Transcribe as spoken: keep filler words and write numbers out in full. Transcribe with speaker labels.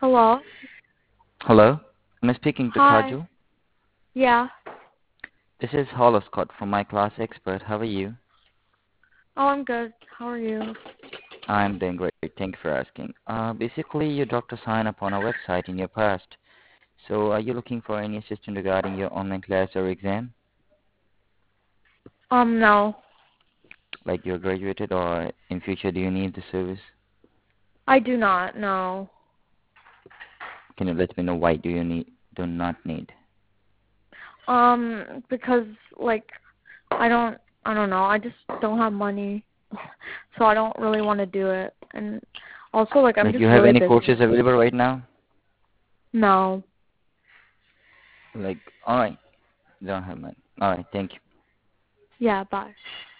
Speaker 1: Hello?
Speaker 2: Hello, I'm speaking to
Speaker 1: Hi.
Speaker 2: Kajal.
Speaker 1: Yeah.
Speaker 2: This is Hollow Scott from My Class Expert. How are you?
Speaker 1: Oh, I'm good. How are you?
Speaker 2: I'm doing great. Thank you for asking. Uh, basically, your doctor signed up on our website in your past. So, are you looking for any assistance regarding your online class or exam?
Speaker 1: Um, no.
Speaker 2: Like you're graduated, or in future, do you need the service?
Speaker 1: I do not, no.
Speaker 2: Can you let me know why do you need do not need?
Speaker 1: Um, because, like, I don't, I don't know. I just don't have money. So I don't really want to do it. And also, like, I'm
Speaker 2: Like
Speaker 1: just
Speaker 2: you have
Speaker 1: really
Speaker 2: any
Speaker 1: busy.
Speaker 2: courses available right now?
Speaker 1: No.
Speaker 2: Like, all right, don't have money. All right, thank you.
Speaker 1: Yeah, bye.